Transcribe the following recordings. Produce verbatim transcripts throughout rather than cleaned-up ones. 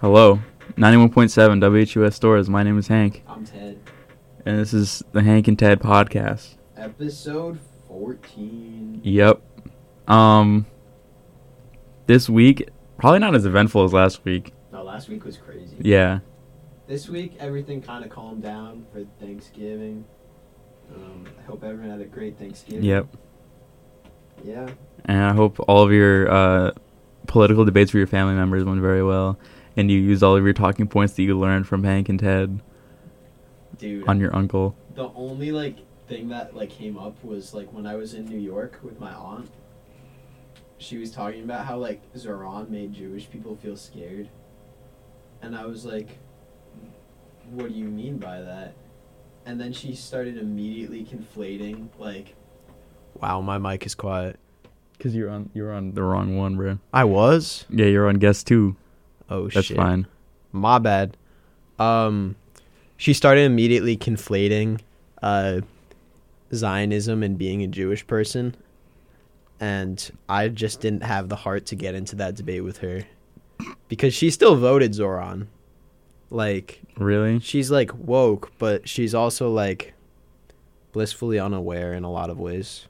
Hello, ninety-one point seven W H U S Stores. My name is Hank. I'm Ted. And this is the Hank and Ted podcast. Episode fourteen. Yep. Um, this week, probably not as eventful as last week. No, last week was crazy. Yeah. This week, everything kind of calmed down for Thanksgiving. Um, I hope everyone had a great Thanksgiving. Yep. Yeah. And I hope all of your uh, political debates with your family members went very well. And you used all of your talking points that you learned from Hank and Ted. Dude. On your uncle. The only, like, thing that, like, came up was, like, when I was in New York with my aunt. She was talking about how, like, Zoran made Jewish people feel scared. And I was like, what do you mean by that? And then she started immediately conflating, like... Wow, my mic is quiet. Because you're on, you're on the wrong one, bro. I was? Yeah, you're on guest two. Oh, That's shit. That's fine. My bad. Um, she started immediately conflating uh, Zionism and being a Jewish person. And I just didn't have the heart to get into that debate with her. Because she still voted Zoran. Like... Really? She's, like, woke, but she's also, like, blissfully unaware in a lot of ways.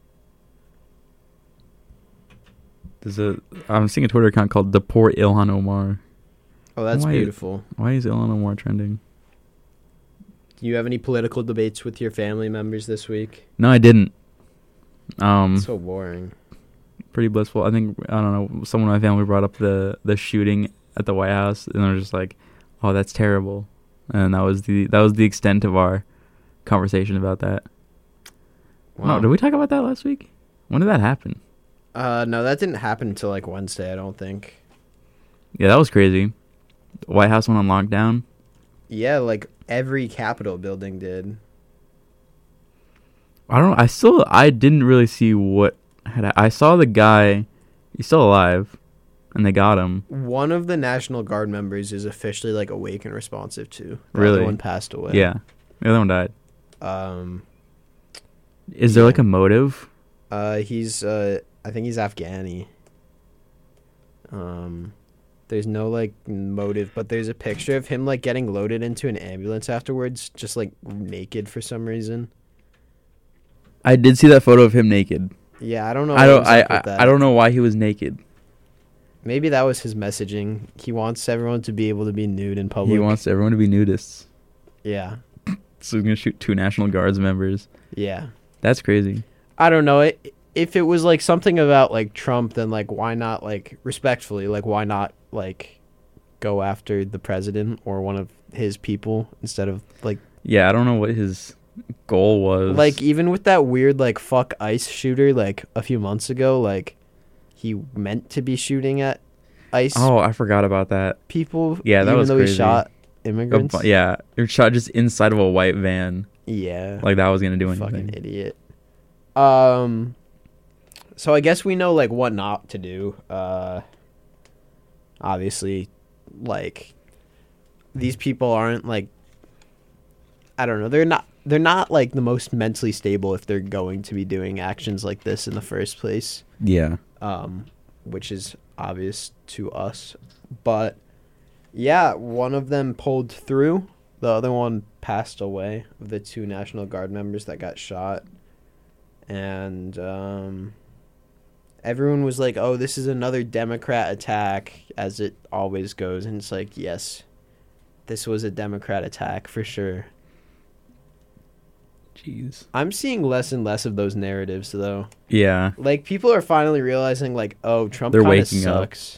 There's a, I'm seeing a Twitter account called The Poor Ilhan Omar. Oh, that's why, beautiful. Why is Ilhan Omar trending? Do you have any political debates with your family members this week? No, I didn't. Um, so boring. Pretty blissful. I think, I don't know, someone in my family brought up the, the shooting at the White House, and they're just like, oh, that's terrible. And that was the that was the extent of our conversation about that. Wow. No, did we talk about that last week? When did that happen? Uh, no, that didn't happen until, like, Wednesday, I don't think. Yeah, that was crazy. The White House went on lockdown. Yeah, like, every Capitol building did. I don't know. I still, I didn't really see what had, I saw the guy, he's still alive, and they got him. One of the National Guard members is officially, like, awake and responsive, too. The really? other one passed away. Yeah. The other one died. Um, Is there, yeah. like, a motive? Uh, he's, uh, I think he's Afghani. Um, there's no, like, motive, but there's a picture of him, like, getting loaded into an ambulance afterwards, just, like, naked for some reason. I did see that photo of him naked. Yeah, I don't know. I don't. I. I, I don't know why he was naked. Maybe that was his messaging. He wants everyone to be able to be nude in public. He wants everyone to be nudists. Yeah. So he's gonna shoot two National Guards members. Yeah. That's crazy. I don't know. It, if it was like something about like Trump, then like why not like respectfully, like why not like go after the president or one of his people instead of like. Yeah, I don't know what his goal was. Like even with that weird like fuck ICE shooter like a few months ago, like he meant to be shooting at ICE. Oh, I forgot about that. People. Yeah, that even was though crazy. He shot immigrants. Oh, yeah, he was shot just inside of a white van. Yeah. Like that was gonna do anything. Fucking idiot. Um. So I guess we know like what not to do. Uh. Obviously, like these people aren't like. I don't know. They're not. They're not like the most mentally stable if they're going to be doing actions like this in the first place. Yeah. Um, which is obvious to us, but yeah, one of them pulled through. The other one passed away. Of the two National Guard members that got shot, and um, everyone was like, "Oh, this is another Democrat attack," as it always goes, and it's like, yes, this was a Democrat attack for sure. Jeez. I'm seeing less and less of those narratives, though. Yeah. Like, people are finally realizing, like, oh, Trump They're kind of waking sucks.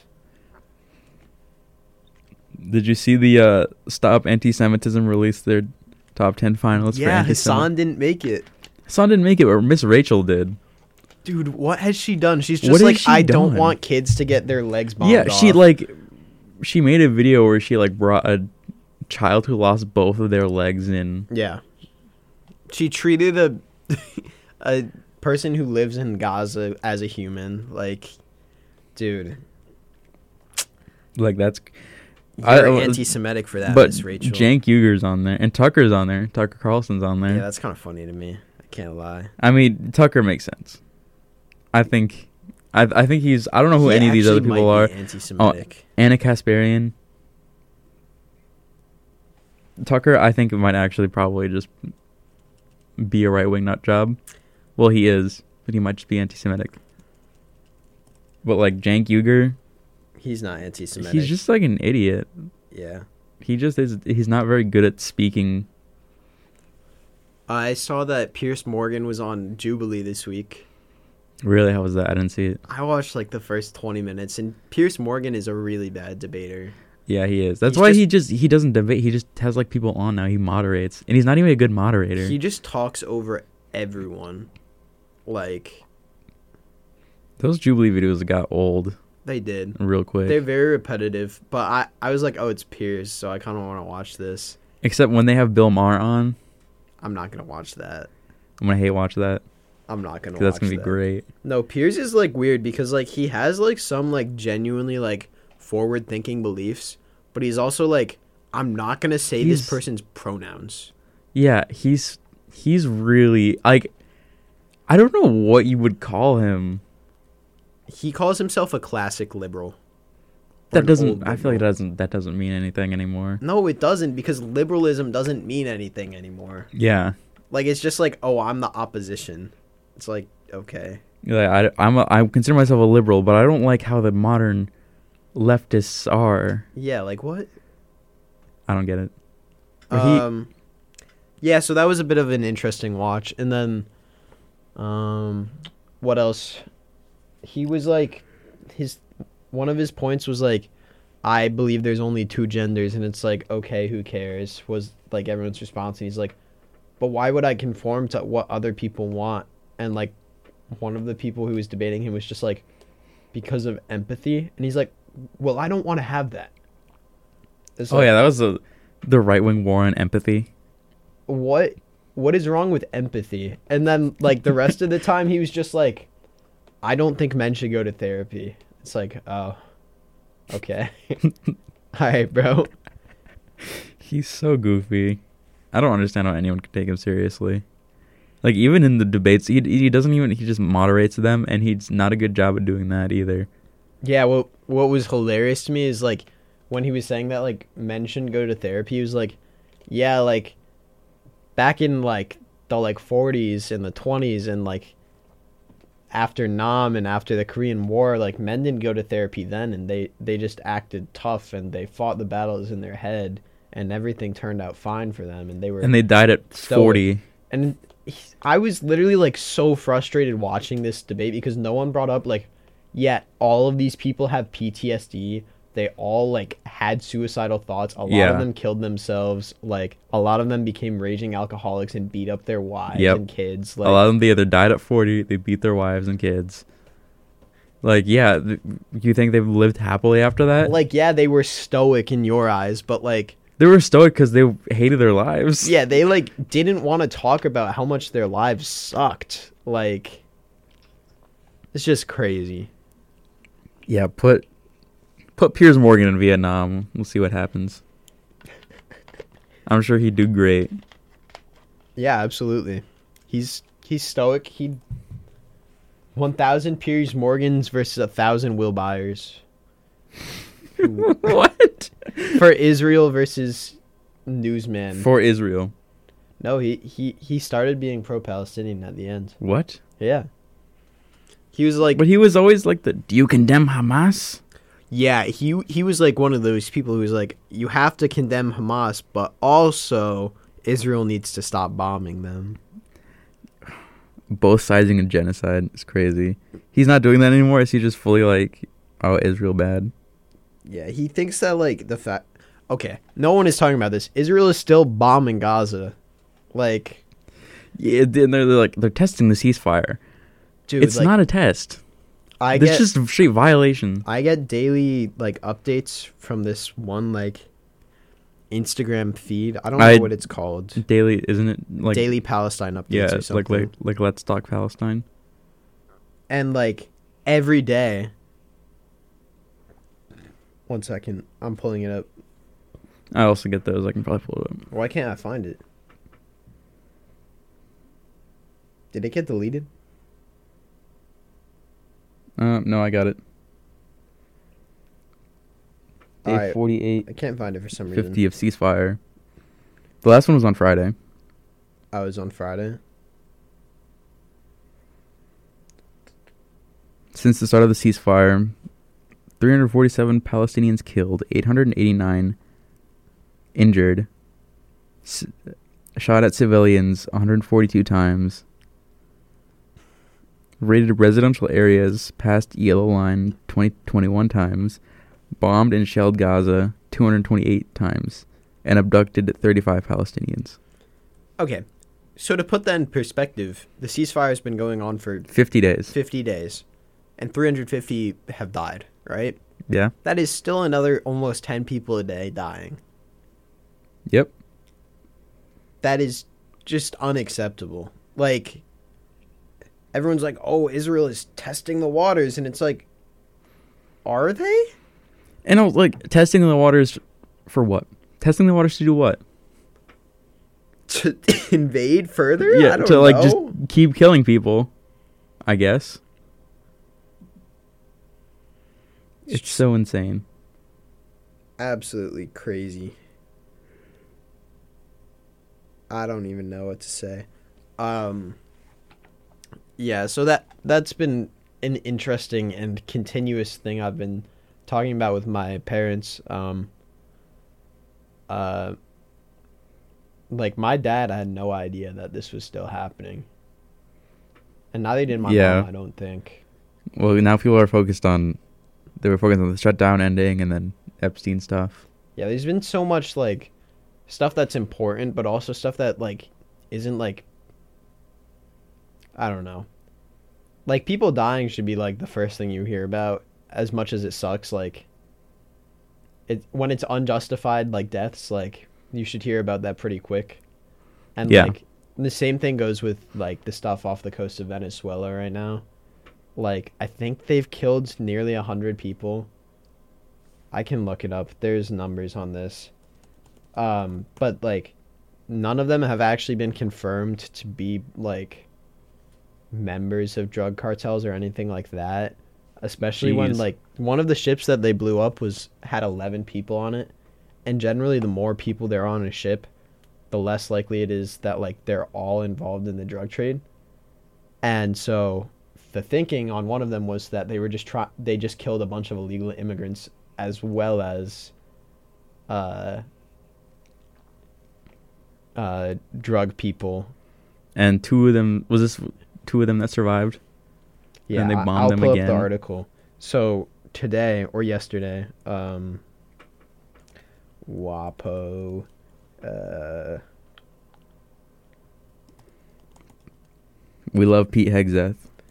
Up. Did you see the uh, Stop Anti-Semitism release their top ten finalists? Yeah, for Hassan didn't make it. Hassan didn't make it, but Miss Rachel did. Dude, what has she done? She's just what like, I done? don't want kids to get their legs bombed Yeah, off. she, like, she made a video where she, like, brought a child who lost both of their legs in. Yeah. She treated a a person who lives in Gaza as a human. Like, dude. Like, that's... You're I, anti-Semitic for that, but Miss Rachel. Cenk Uyghur's on there, and Tucker's on there. Tucker Carlson's on there. Yeah, that's kind of funny to me. I can't lie. I mean, Tucker makes sense. I think... I I think he's... I don't know who he any of these other actually people might are. be anti-Semitic. Oh, Anna Kasparian. Tucker, I think it might actually probably just be a right wing nut job. Well, he is, but he might just be anti-Semitic. But like Cenk Uygur, He's not anti-Semitic. he's just like an idiot. Yeah. He just is. He's not very good at speaking. I saw that Pierce Morgan was on Jubilee this week. Really, how was that? I didn't see it. I watched like the first twenty minutes, and Pierce Morgan is a really bad debater. Yeah, he is. That's He's why just- he just he doesn't debate. He just has like people on now. He moderates, and he's not even a good moderator. He just talks over everyone. Like, Those Jubilee videos got old they did. real quick. They're very repetitive, but I, I was like, oh, it's Pierce, so I kind of want to watch this. Except when they have Bill Maher on, I'm not going to watch that. I'm gonna hate watch that I'm not going to watch because that's gonna be that. great. No, Pierce is like weird because like he has like some like genuinely like forward thinking beliefs, but he's also like, I'm not going to say He's- this person's pronouns. Yeah, he's he's really like, I don't know what you would call him. He calls himself a classic liberal. Or That an doesn't. old I feel like it liberal. doesn't. That doesn't mean anything anymore. No, it doesn't, because liberalism doesn't mean anything anymore. Yeah, Like, it's just like, oh, I'm the opposition. It's like, okay. like I, I'm. A, I consider myself a liberal, but I don't like how the modern leftists are. Yeah, like what? I don't get it. But he- Um, yeah, so that was a bit of an interesting watch. And then, um, what else? He was like, his one of his points was like, I believe there's only two genders, and it's like, okay, who cares? Was like everyone's response, and he's like, but why would I conform to what other people want? And like, one of the people who was debating him was just like, because of empathy, and he's like, well, I don't want to have that. It's Oh like, yeah, that was a, the right wing war on empathy. what what is wrong with empathy? And then like the rest of the time he was just like, I don't think men should go to therapy. It's like, oh, okay. All right, bro. He's so goofy. I don't understand how anyone could take him seriously. Like even in the debates, he he doesn't even he just moderates them, and he's not a good job at doing that either. Yeah, what what was hilarious to me is like when he was saying that like men shouldn't go to therapy, he was like, yeah, like back in like the like forties and the twenties and like after Nam and after the Korean War, like men didn't go to therapy then, and they they just acted tough and they fought the battles in their head, and everything turned out fine for them, and they were And they died at Stoic. forty. and he- I was literally like so frustrated watching this debate because no one brought up like, yeah, all of these people have P T S D. They all like had suicidal thoughts. A lot Yeah. of them killed themselves. Like a lot of them became raging alcoholics and beat up their wives Yep. and kids. Like, A lot of them they either died at forty, they beat their wives and kids. Like yeah, th- you think they've lived happily after that? like yeah, they were stoic in your eyes, but like They were stoic because they hated their lives. yeah, they like didn't want to talk about how much their lives sucked. Like it's just crazy. Yeah, put put Piers Morgan in Vietnam. We'll see what happens. I'm sure he'd do great. Yeah, absolutely. He's he's stoic. He one thousand Piers Morgans versus a thousand Will Byers What? for Israel versus Newsman. For Israel. no, he, he he started being pro-Palestinian at the end. What? Yeah, he was like, But he was always like the, do you condemn Hamas? yeah, he he was like one of those people who was like, you have to condemn Hamas, but also Israel needs to stop bombing them. Both siding a genocide. It's crazy. He's not doing that anymore. Is he just fully like, oh, Israel bad? Yeah, he thinks that like the fact. Okay, no one is talking about this. Israel is still bombing Gaza. Like, Yeah, they're, they're like, they're testing the ceasefire. dude, It's like, not a test. I It's get just a straight violation. I get daily like updates from this one like Instagram feed. I don't know I- what it's called. Daily, isn't it? Like Daily Palestine updates yeah, or it's like something. like like Let's Talk Palestine. And like every day. One second, I'm pulling it up. I also get those. I can probably pull it up. Why can't I find it? Did it get deleted? Uh, no, I got it. Day Alright. forty-eight, I can't find it for some reason. fifty of ceasefire. The last one was on Friday. I was on Friday. Since the start of the ceasefire, three hundred forty-seven Palestinians killed, eight hundred eighty-nine injured, s- shot at civilians one hundred forty-two times, raided residential areas past yellow line twenty, twenty-one times, bombed and shelled Gaza two hundred twenty-eight times, and abducted thirty-five Palestinians. Okay, so to put that in perspective, the ceasefire has been going on for fifty days. fifty days, and three hundred fifty have died, right? Yeah. That is still another almost ten people a day dying. Yep. That is just unacceptable. Like, everyone's like, oh, Israel is testing the waters, and it's like, are they? And I was like, testing the waters for what? Testing the waters to do what? To invade further? Yeah, I don't to like know. just keep killing people, I guess. It's so insane. Absolutely crazy. I don't even know what to say. Um, yeah, so that that's been an interesting and continuous thing I've been talking about with my parents. Um, uh, like my dad had no idea that this was still happening, and neither did my Yeah. mom. I don't think. Well, now people are focused on, they were focused on the shutdown ending and then Epstein stuff. Yeah, there's been so much like stuff that's important, but also stuff that like isn't like, I don't know. Like people dying should be like the first thing you hear about, as much as it sucks. Like it when it's unjustified like deaths, like you should hear about that pretty quick. And Yeah. like the same thing goes with like the stuff off the coast of Venezuela right now. Like I think they've killed nearly a hundred people. I can look it up. There's numbers on this. Um, but like none of them have actually been confirmed to be like members of drug cartels or anything like that. Especially when Jeez. like one of the ships that they blew up was had eleven people on it. And generally the more people there are on a ship, the less likely it is that like they're all involved in the drug trade. And so the thinking on one of them was that they were just try they just killed a bunch of illegal immigrants as well as uh uh drug people. And two of them, was this two of them that survived? Yeah, And they I- bombed I'll them pull again. up the article. So today or yesterday, um WAPO uh We love Pete Hegseth.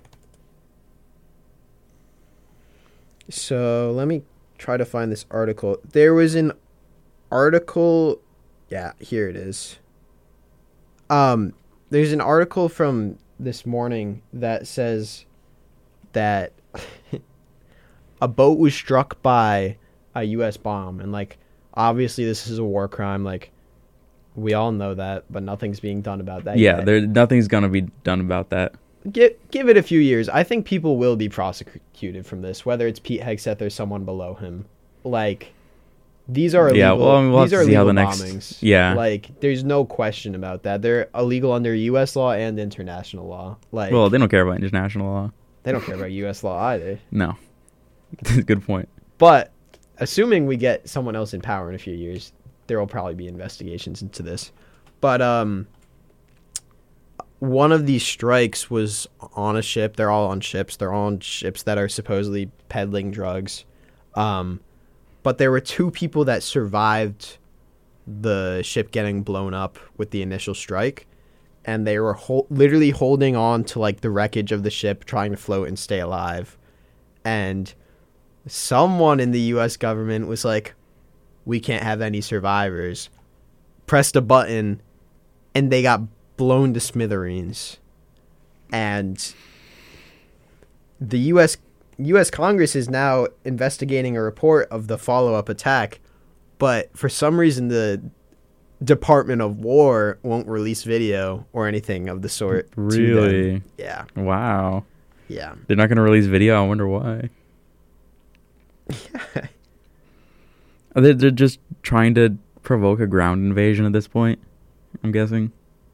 So let me try to find this article. There was an article. Yeah, here it is. Um, there's an article from this morning that says that a boat was struck by a U S bomb, and like obviously this is a war crime. Like we all know that, but nothing's being done about that. Yeah, yet. there nothing's gonna be done about that. Give, give it a few years. I think people will be prosecuted from this, whether it's Pete Hegseth or someone below him. Like, these are illegal. Yeah, well, I mean, we'll these have are to see how illegal the next- bombings. yeah. Like, there's no question about that. They're illegal under U S law and international law. Like, Well, they don't care about international law. they don't care about U S law either. No. Good point. But assuming we get someone else in power in a few years, there will probably be investigations into this. But um, one of these strikes was on a ship. They're all on ships. They're all on ships that are supposedly peddling drugs. Um, but there were two people that survived the ship getting blown up with the initial strike. And they were hol- literally holding on to like the wreckage of the ship, trying to float and stay alive. And someone in the U S government was like, we can't have any survivors. Pressed a button, and they got blown to smithereens. And the U S U S Congress is now investigating a report of the follow-up attack, but for some reason the Department of War won't release video or anything of the sort. to them. Really? Yeah. Wow. Yeah. They're not gonna release video. I wonder why. Are they, they're just trying to provoke a ground invasion at this point. I'm guessing.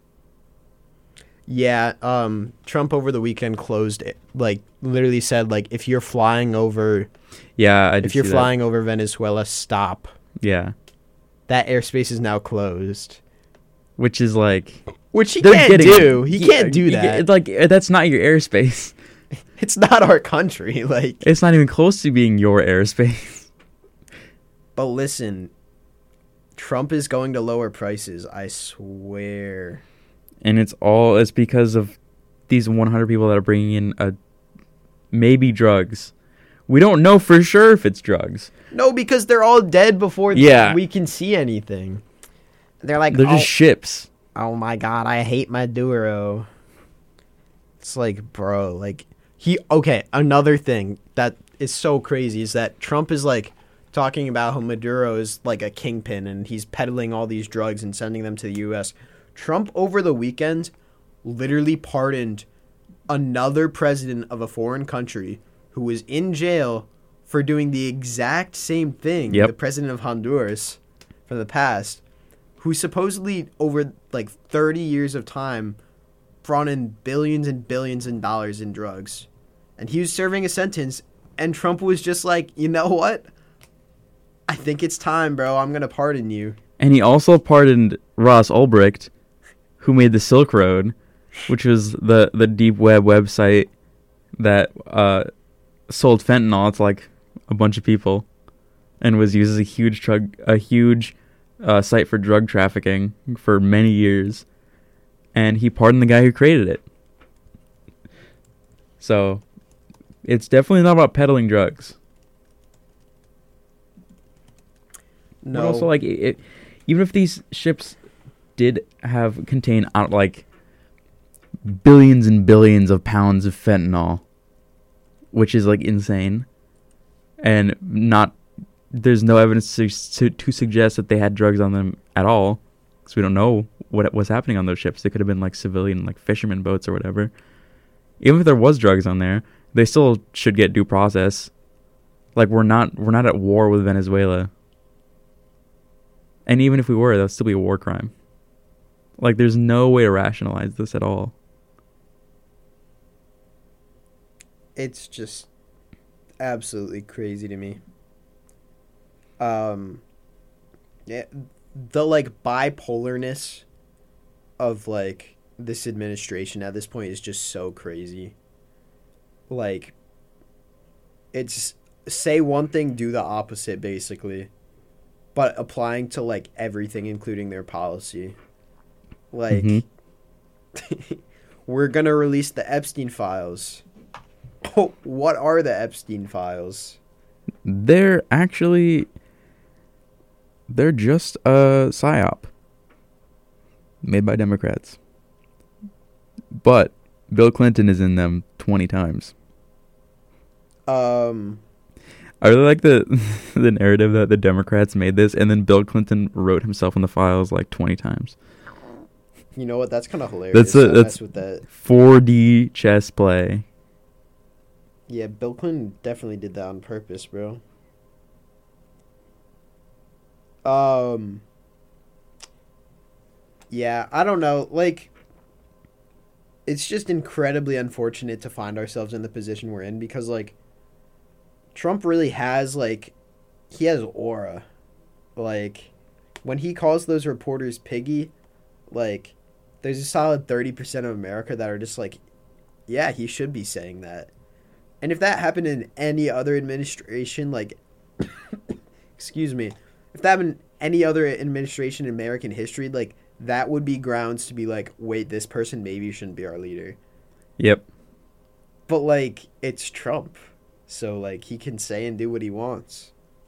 Yeah, um, Trump over the weekend closed it, like literally said like if you're flying over, Yeah, I did if you're see flying over Venezuela, stop. that. Yeah, That airspace is now closed. which is like Which he they're can't getting do. He yeah, can't do you that. get- It's like uh, that's not your airspace. It's not our country. Like, It's not even close to being your airspace. but listen, Trump is going to lower prices. I swear. And it's all it's because of these one hundred people that are bringing in a maybe drugs. We don't know for sure if it's drugs. No, because they're all dead before Yeah. we can see anything. They're like, They're oh, just ships. oh my god, I hate Maduro. It's like, bro, like he okay, another thing that is so crazy is that Trump is like talking about how Maduro is like a kingpin and he's peddling all these drugs and sending them to the U S. Trump over the weekend literally pardoned another president of a foreign country who was in jail for doing the exact same thing. Yep. The president of Honduras from the past, who supposedly over like thirty years of time brought in billions and billions of dollars in drugs. And he was serving a sentence, and Trump was just like, you know what? I think it's time, bro. I'm going to pardon you. And he also pardoned Ross Ulbricht, who made the Silk Road, which was the, the deep web website that uh, sold fentanyl to like a bunch of people, and was used as a huge drug a huge uh, site for drug trafficking for many years. And he pardoned the guy who created it. So it's definitely not about peddling drugs. No. But also, like, it, even if these ships did have contain out like billions and billions of pounds of fentanyl, which is like insane, and not there's no evidence to to, to suggest that they had drugs on them at all, because we don't know what was happening on those ships. They could have been like civilian, like fishermen boats or whatever. Even if there was drugs on there, they still should get due process. Like, we're not we're not at war with Venezuela. And even if we were, that would still be a war crime. Like, there's no way to rationalize this at all. It's just absolutely crazy to me. Um, yeah, the like bipolarness of like this administration at this point is just so crazy. Like, it's say one thing, do the opposite, basically, but applying to like everything, including their policy. Like, mm-hmm. We're gonna release the Epstein files. Oh, what are the Epstein files? They're actually they're just a psyop made by Democrats. But Bill Clinton is in them twenty times. Um I really like the the narrative that the Democrats made this, and then Bill Clinton wrote himself in the files like twenty times. You know what? That's kind of hilarious. That's a that's with that four D chess play. Yeah, Bill Clinton definitely did that on purpose, bro. Um. Yeah, I don't know. Like, it's just incredibly unfortunate to find ourselves in the position we're in, because, like, Trump really has, like, he has aura. Like, when he calls those reporters piggy, like, there's a solid thirty percent of America that are just like, yeah, he should be saying that. And if that happened in any other administration, like, excuse me, if that happened in any other administration in American history, like, that would be grounds to be like, wait, this person maybe shouldn't be our leader. Yep. But, like, it's Trump. So, like, he can say and do what he wants.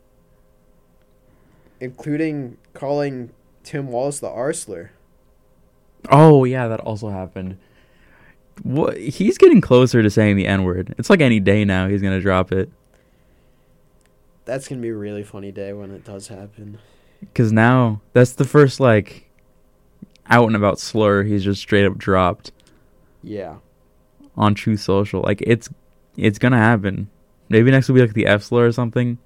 Including calling Tim Walz the arsler. Oh, yeah, that also happened. What? He's getting closer to saying the N-word. It's like any day now he's going to drop it. That's going to be a really funny day when it does happen. Because now, that's the first, like, out and about slur he's just straight up dropped. Yeah. On Truth Social. Like, it's it's going to happen. Maybe next will be, like, the F slur or something.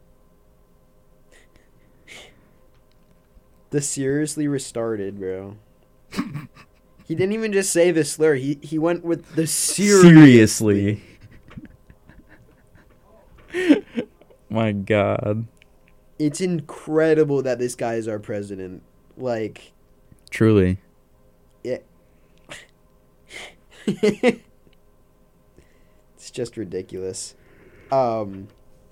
The seriously restarted, bro. He didn't even just say the slur. He he went with the serious. Seriously. My God. It's incredible that this guy is our president. Like, Truly. yeah. It's just ridiculous. Um.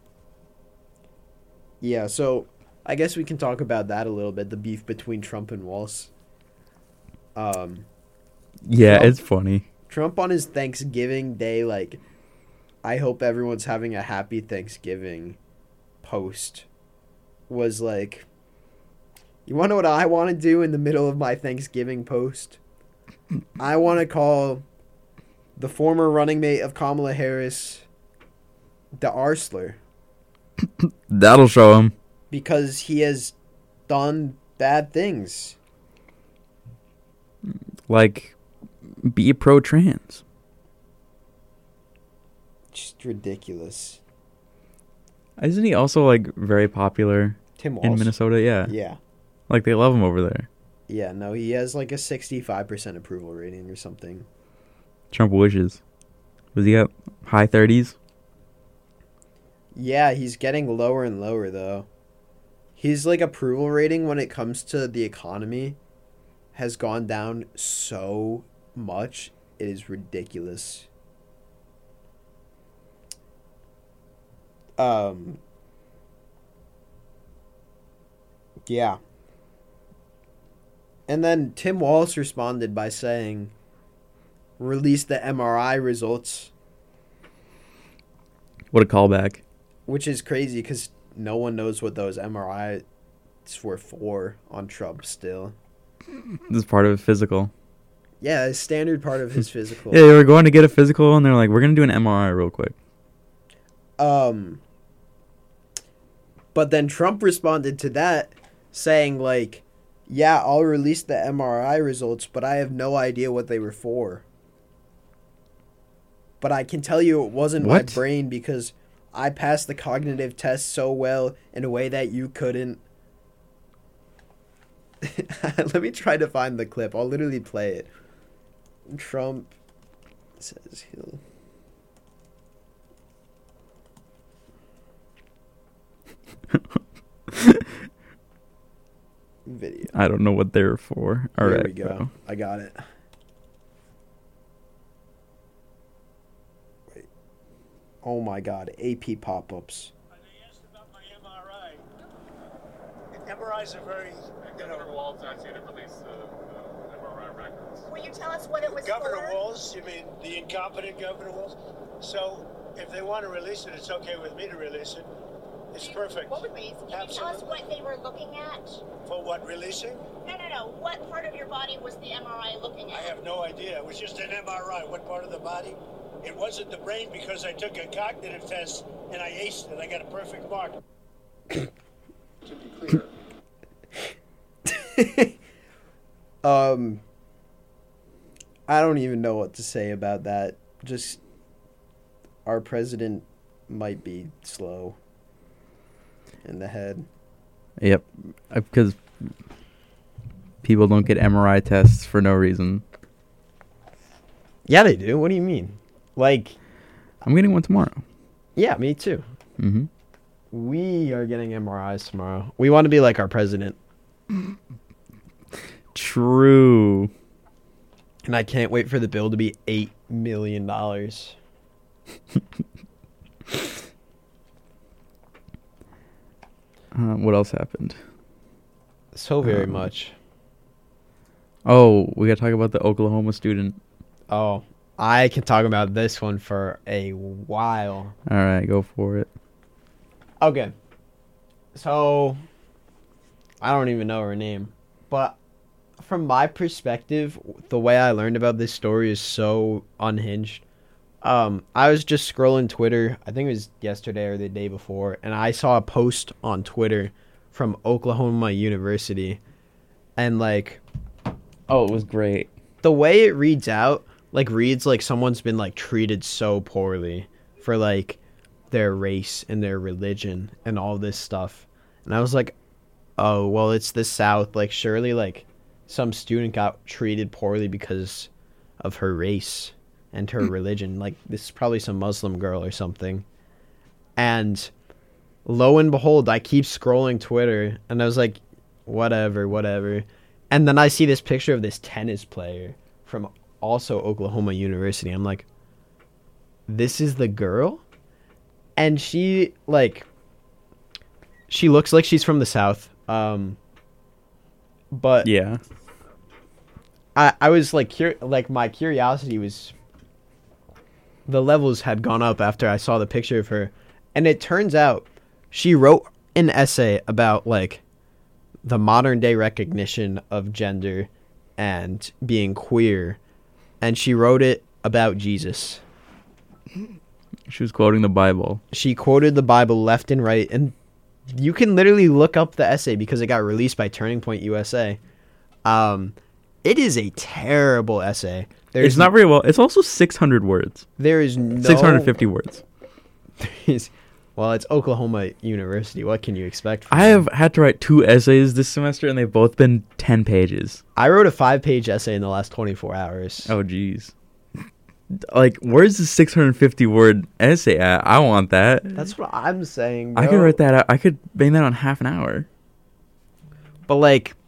Yeah, so I guess we can talk about that a little bit, the beef between Trump and Walz. Um, Yeah, Trump- it's funny. Trump on his Thanksgiving Day, like, I hope everyone's having a happy Thanksgiving post, was like, you want to know what I want to do in the middle of my Thanksgiving post? I want to call the former running mate of Kamala Harris the Arsler. That'll show him. Because he has done bad things. Like, be pro-trans. Just ridiculous. Isn't he also, like, very popular Tim Walz. in Minnesota? Yeah. Yeah. Like, they love him over there. Yeah, no, he has like a sixty-five percent approval rating or something. Trump wishes. Was he at high thirties? Yeah, he's getting lower and lower, though. His, like, approval rating when it comes to the economy has gone down so much. It is ridiculous. Um... Yeah. And then Tim Walz responded by saying, release the M R I results, What a callback. which is crazy because no one knows what those M R Is were for on Trump still. This is part of a physical. Yeah, a standard part of his physical. Yeah, they were going to get a physical, and they're like, we're going to do an M R I real quick. Um, but then Trump responded to that saying, like, yeah, I'll release the M R I results, but I have no idea what they were for. But I can tell you it wasn't What? my brain because I passed the cognitive test so well in a way that you couldn't. Let me try to find the clip. I'll literally play it. Trump says he'll... Video. I don't know what they're for. All Here right, we go. bro. I got it. Wait. Oh my God. A P pop-ups. They asked about my M R I. M R Is are very, you know. Governor Walz asked you to release the, the M R I records. Will you tell us what it was Governor for? Walz, you mean the incompetent Governor Walz? So if they want to release it, it's okay with me to release it. It's perfect. What would we? Can you tell us Absolutely. what they were looking at? For what, releasing? No, no, no. What part of your body was the M R I looking I at? have no idea. It was just an M R I. What part of the body? It wasn't the brain because I took a cognitive test and I aced it. I got a perfect mark. To be clear, um, I don't even know what to say about that. Just, our president might be slow in the head. Yep. Because people don't get M R I tests for no reason. Yeah, they do. What do you mean? Like, I'm getting one tomorrow. yeah, me too. Mm-hmm. We are getting M R Is tomorrow. We want to be like our president. True. And I can't wait for the bill to be eight million dollars. Uh, what else happened? So very Um, much. Oh, we got to talk about the Oklahoma student. Oh, I can talk about this one for a while. All right, go for it. Okay. So, I don't even know her name. But from my perspective, the way I learned about this story is so unhinged. Um, I was just scrolling Twitter, I think it was yesterday or the day before, and I saw a post on Twitter from Oklahoma University. And, like, Oh, it was great. the way it reads out, like, reads like someone's been, like, treated so poorly for, like, their race and their religion and all this stuff. And I was like, oh, well, it's the South. Like, surely, like, some student got treated poorly because of her race and her religion. Like, this is probably some Muslim girl or something. And lo and behold, I keep scrolling Twitter, and I was like, whatever, whatever. And then I see this picture of this tennis player from also Oklahoma University. I'm like, this is the girl? And she, like, she looks like she's from the South. Um, but Yeah. I, I was like, cur- like my curiosity was, the levels had gone up after I saw the picture of her. And it turns out she wrote an essay about, like, the modern day recognition of gender and being queer. And she wrote it about Jesus. She was quoting the Bible. She quoted the Bible left and right. And you can literally look up the essay because it got released by Turning Point U S A. Um, it is a terrible essay. There's It's not very well. It's also six hundred words. There is no... six hundred fifty words. Well, it's Oklahoma University. What can you expect from I them? have had to write two essays this semester, and they've both been ten pages. I wrote a five-page essay in the last twenty-four hours. Oh, jeez. Like, where's the six hundred fifty word essay at? I want that. That's what I'm saying, bro. I could write that out. I could bang that on half an hour. But, like,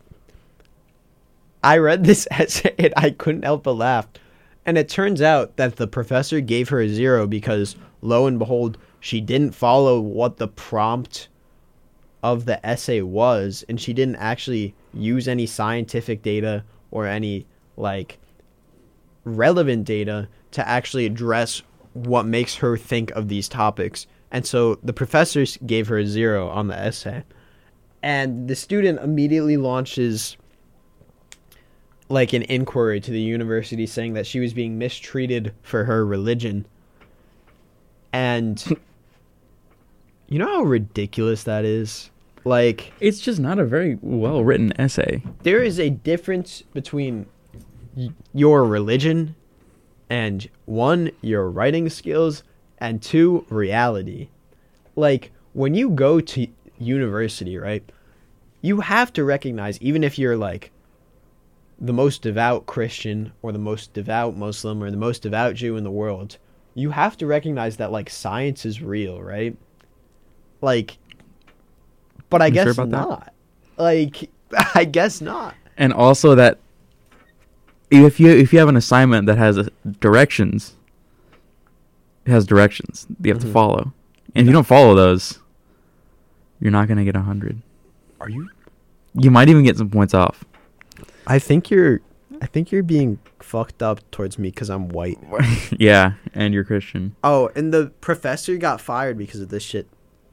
I read this essay and I couldn't help but laugh. And it turns out that the professor gave her a zero because, lo and behold, she didn't follow what the prompt of the essay was, and she didn't actually use any scientific data or any, like, relevant data to actually address what makes her think of these topics. And so the professor gave her a zero on the essay. And the student immediately launches, like, an inquiry to the university saying that she was being mistreated for her religion. And you know how ridiculous that is? Like, It's just not a very well written essay. there is a difference between y- your religion and, one, your writing skills, and two, reality. Like, when you go to university, right, you have to recognize, even if you're, like, the most devout Christian or the most devout Muslim or the most devout Jew in the world, you have to recognize that, like, science is real, right? Like, but I You sure guess about that? not. Like, I guess not. And also that if you if you have an assignment that has a, directions, it has directions that you have Mhm. to follow. And if you don't follow those, you're not going to get a hundred. Are you? You might even get some points off. I think you're. I think you're being fucked up towards me because I'm white. Yeah, and you're Christian. Oh, and the professor got fired because of this shit.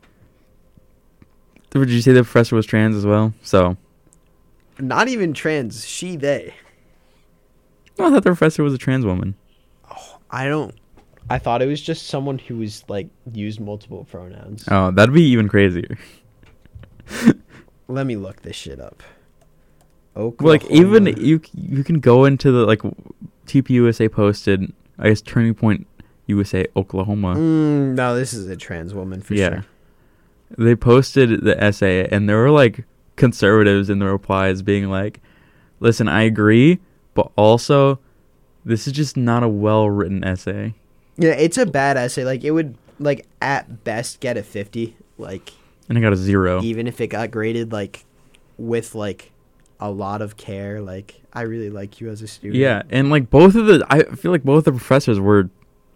Did you say the professor was trans as well? So, Not even trans. She, they. I thought the professor was a trans woman. I don't. I thought it was just someone who was, like, used multiple pronouns. Oh, that'd be even crazier. Let me look this shit up. Like, even Oklahoma. you you can go into the, like, T P U S A posted, I guess, Turning Point U S A, Oklahoma. Mm, no, this is a trans woman for Yeah. sure. They posted the essay, and there were, like, conservatives in the replies being like, listen, I agree, but also, this is just not a well-written essay. Yeah, it's a bad essay. Like, it would, like, at best get a fifty. Like, And I got a zero. even if it got graded, like, with, like, a lot of care. Like, I really like you as a student. Yeah, and, like, both of the, I feel like both the professors were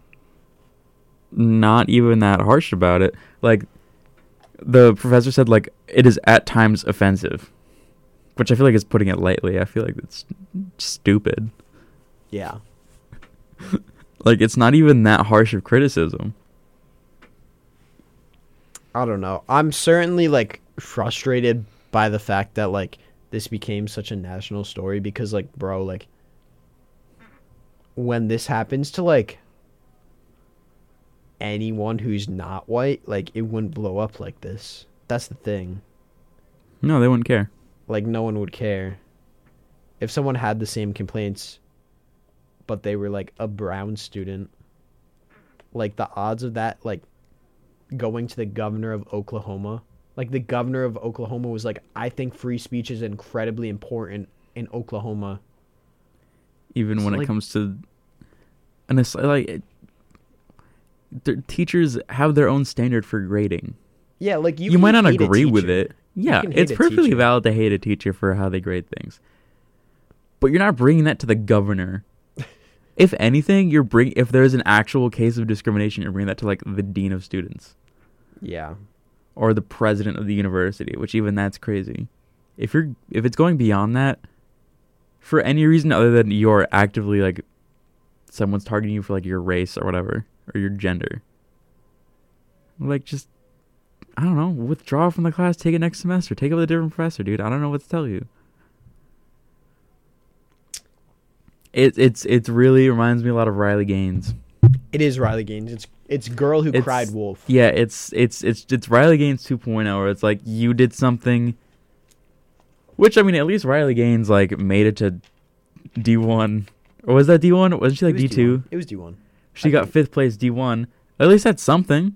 not even that harsh about it. Like, the professor said, like, it is at times offensive, which I feel like is putting it lightly. I feel like it's stupid. Yeah. Like, it's not even that harsh of criticism. I don't know. I'm certainly, like, frustrated by the fact that, like, this became such a national story because, like, bro, like, when this happens to, like, anyone who's not white, like, it wouldn't blow up like this. That's the thing. No, they wouldn't care. Like, no one would care. If someone had the same complaints, but they were, like, a brown student, like, the odds of that, like, going to the governor of Oklahoma, like, the governor of Oklahoma was like, I think free speech is incredibly important in Oklahoma. Even So, when like- it comes to, and it's like, it, the teachers have their own standard for grading. Yeah, like you. You, can might not hate a agree with teacher. it. Yeah, can hate it's a perfectly teacher. valid to hate a teacher for how they grade things, but you're not bringing that to the governor. If anything, you're bring if there's an actual case of discrimination, you're bringing that to like the dean of students Yeah. or the president of the university, which even that's crazy. If you're if it's going beyond that, for any reason other than you're actively like someone's targeting you for like your race or whatever or your gender, like just I don't know, withdraw from the class, take it next semester, take it with a different professor, dude. I don't know what to tell you. It it's it's really reminds me a lot of Riley Gaines. It is Riley Gaines. It's it's girl who It's- cried wolf. Yeah, it's it's it's it's Riley Gaines two point oh, where it's like you did something, which I mean, at least Riley Gaines like made it to D one, or was that D one? Wasn't she like It was D two? It was D one. She I got think- fifth place D one. At least that's something.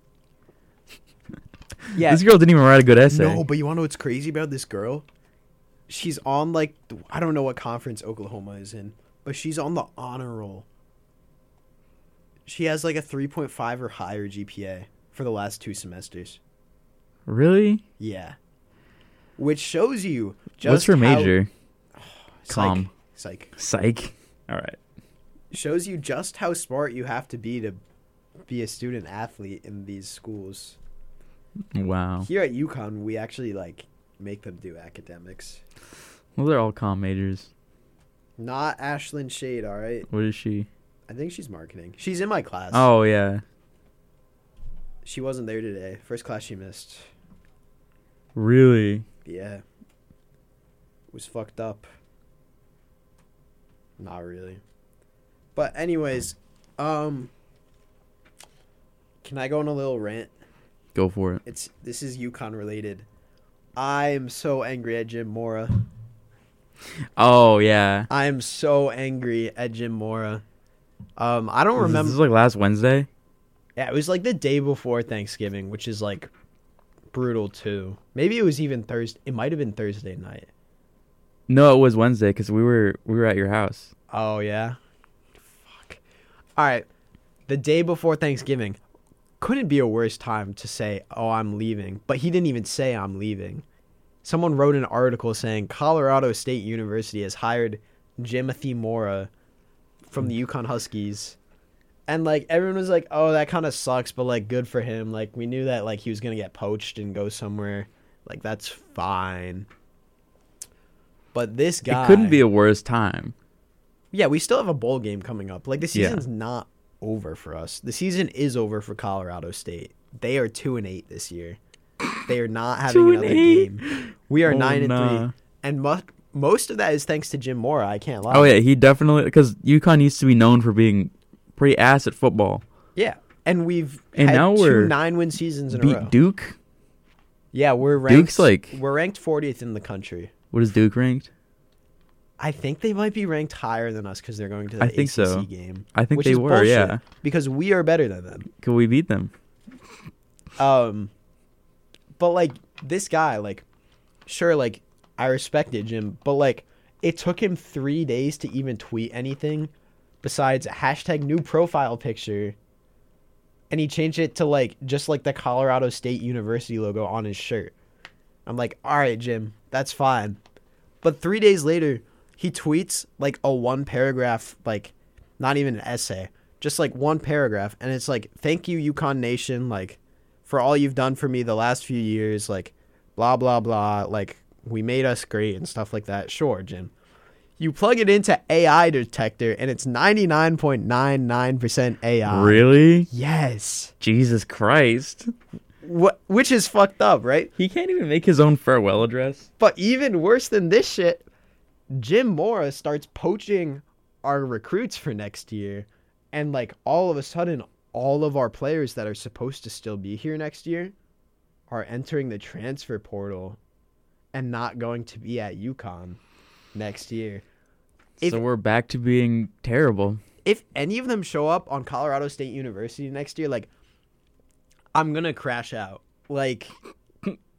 Yeah. This girl didn't even write a good essay. No, but you want to know what's crazy about this girl? She's on like th- I don't know what conference Oklahoma is in, but she's on the honor roll. She has like a three point five or higher G P A for the last two semesters. Really? Yeah. Which shows you just What's her how- major? Psych. Com. Psych. Psych. All right. Shows you just how smart you have to be to be a student athlete in these schools. Wow. Here at UConn, we actually like make them do academics. Well, they're all comm majors. Not Ashlyn Shade, all right? What is she? I think she's marketing. She's in my class. Oh yeah. She wasn't there today. First class she missed. Really? Yeah. Was fucked up. Not really. But anyways, um can I go on a little rant? Go for it. It's this is UConn related. I am so angry at Jim Mora. Oh yeah. I am so angry at Jim Mora. Um, I don't This- remember. This is like last Wednesday. Yeah, it was like the day before Thanksgiving, which is like brutal too. Maybe it was even Thursday. It might have been Thursday night. No, it was Wednesday because we were we were at your house. Oh yeah. Fuck. All right. The day before Thanksgiving couldn't be a worse time to say, "Oh, I'm leaving." But he didn't even say I'm leaving. Someone wrote an article saying Colorado State University has hired Jimothy Mora from the UConn Huskies. And like everyone was like, "Oh, that kind of sucks, but like good for him. Like we knew that like he was going to get poached and go somewhere. Like that's fine." But this guy It couldn't be a worse time. Yeah, we still have a bowl game coming up. Like the Yeah. season's not over for us. The season is over for Colorado State. They are two and eight this year. They are not having Two and another eight? game. We are Oh, nine and nah. three, and mo- most of that is thanks to Jim Mora. I can't lie. Oh yeah, he definitely because UConn used to be known for being pretty ass at football. yeah. And we've And had now two we're nine win seasons in a row. Beat Duke. Yeah, we're ranked. Duke's like- we're ranked fortieth in the country. What is Duke ranked? I think they might be ranked higher than us because they're going to the I think A C C so. game. I think which they is were. bullshit, Yeah. because we are better than them. Could we beat them? Um, but like this guy, like, sure, like I respected Jim, but like it took him three days to even tweet anything besides hashtag new profile picture, and he changed it to like just like the Colorado State University logo on his shirt. I'm like, all right, Jim, that's fine. But three days later, he tweets like a one paragraph, like not even an essay, just like one paragraph, and it's like, thank you, UConn Nation, like for all you've done for me the last few years, like blah blah blah, like we made us great and stuff like that. Sure, Jim. You plug it into A I detector and it's ninety-nine point nine nine percent A I. Really? Yes. Jesus Christ. What which is fucked up, right? He can't even make his own farewell address. But even worse than this shit, Jim Mora starts poaching our recruits for next year, and like all of a sudden all of our players that are supposed to still be here next year are entering the transfer portal and not going to be at UConn next year. If, so we're back to being terrible. if any of them show up on Colorado State University next year, like I'm going to crash out. Like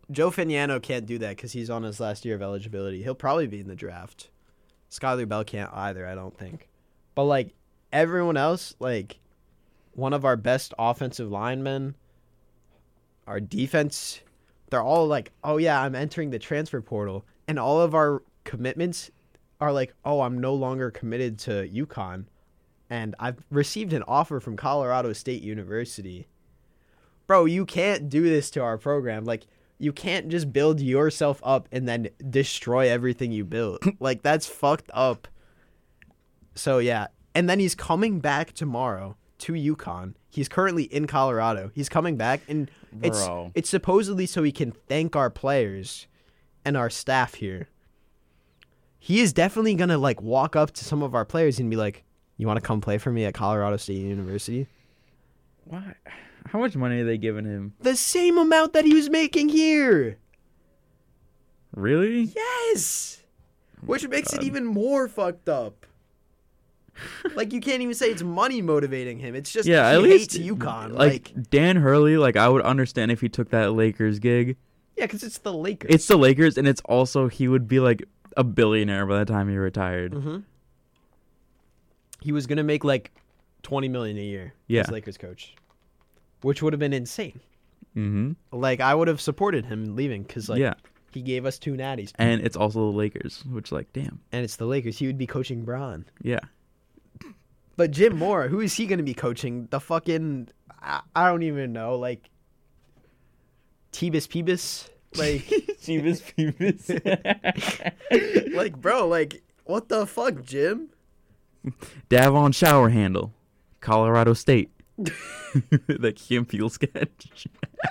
Joe Finiano can't do that because he's on his last year of eligibility. He'll probably be in the draft. Skylar Bell can't either, I don't think. But, like, everyone else, like, one of our best offensive linemen, our defense, they're all like, oh, yeah, I'm entering the transfer portal. And all of our commitments are like, oh, I'm no longer committed to UConn. And I've received an offer from Colorado State University. Bro, you can't do this to our program. Like, you can't just build yourself up and then destroy everything you built. Like, that's fucked up. So, yeah. And then he's coming back tomorrow to UConn. He's currently in Colorado. He's coming back, and it's Bro. it's supposedly so he can thank our players and our staff here. He is definitely going to, like, walk up to some of our players and be like, you want to come play for me at Colorado State University? Why? How much money are they giving him? The same amount that he was making here. Really? Yes. Which makes it God. even more fucked up. Like, you can't even say it's money motivating him. It's just Yeah, he at least hates UConn. Like, Like, Dan Hurley, like I would understand if he took that Lakers gig. yeah, because it's the Lakers. It's the Lakers, and it's also he would be like a billionaire by the time he retired. Mm-hmm. He was gonna make like twenty million a year. Yeah. as Lakers coach, which would have been insane. Mm-hmm. Like, I would have supported him leaving because like Yeah, he gave us two natties, and it's also the Lakers, which like damn. and it's the Lakers. He would be coaching Braun. Yeah. But Jim Moore, who is he going to be coaching? The fucking, I, I don't even know, like, Tebus Pebus? Like, Jeebus Peebus. like, bro, like, what the fuck, Jim? Davon Shower Handle, Colorado State. The Kim Peel sketch.